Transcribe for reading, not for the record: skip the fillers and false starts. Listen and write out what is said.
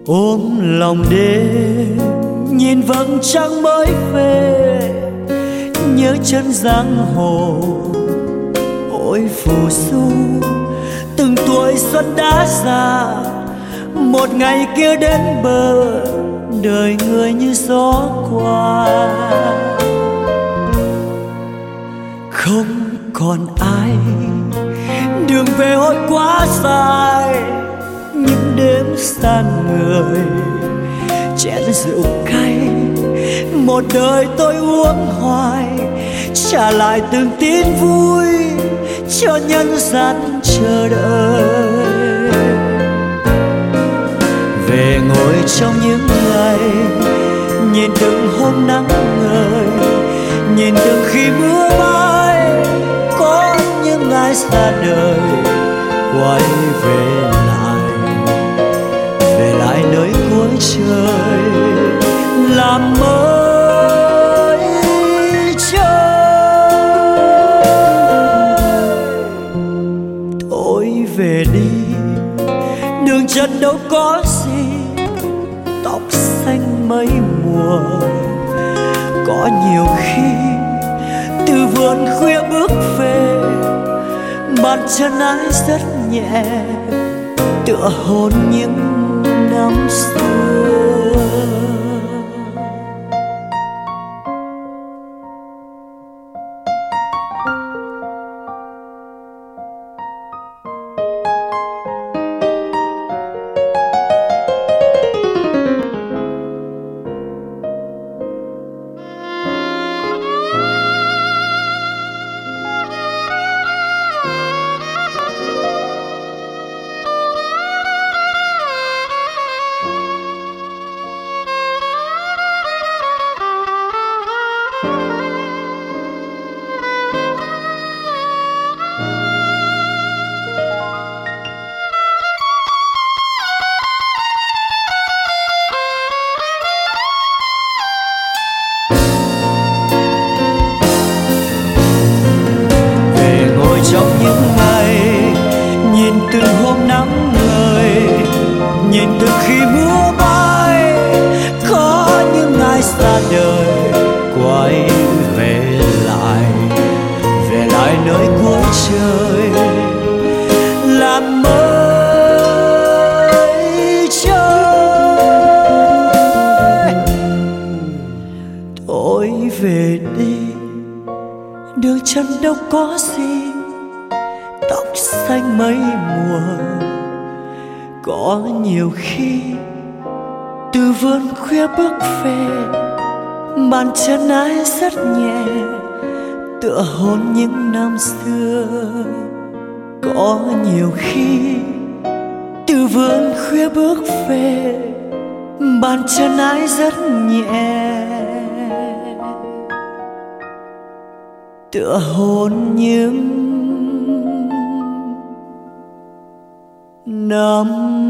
ôm lòng đêm nhìn vầng trăng mới về, nhớ chân giang hồ ôi phù du. Từng tuổi xuân đã già, một ngày kia đến bờ, đời người như gió qua. Không còn ai, đường về ôi quá dài, những đêm xa người chén rượu cay. Một đời tôi uống hoài, trả lại từng tin vui cho nhân gian chờ đợi. Về ngồi trong những ngày, nhìn từng hôm nắng ngời, nhìn từng khi mưa bay. Có những ai xa đời quay về lại nơi cuối trời, làm mới trời. Thôi về đi, đường chân đâu có gì, tóc xanh mấy mùa. Có nhiều khi từ vườn khuya bước về, bàn chân ái rất nhẹ, tựa hôn những năm xưa. Trong những ngày, nhìn từng hôm nắng ngời, nhìn từng khi mưa bay. Có những ai xa đời quay về lại nơi cuối trời, làm mới trời. Thôi về đi, đường chân đâu có gì, tóc xanh mấy mùa. Có nhiều khi từ vườn khuya bước về, bàn chân ái rất nhẹ, tựa hôn những năm xưa. Có nhiều khi từ vườn khuya bước về, bàn chân ái rất nhẹ, tựa hôn những năm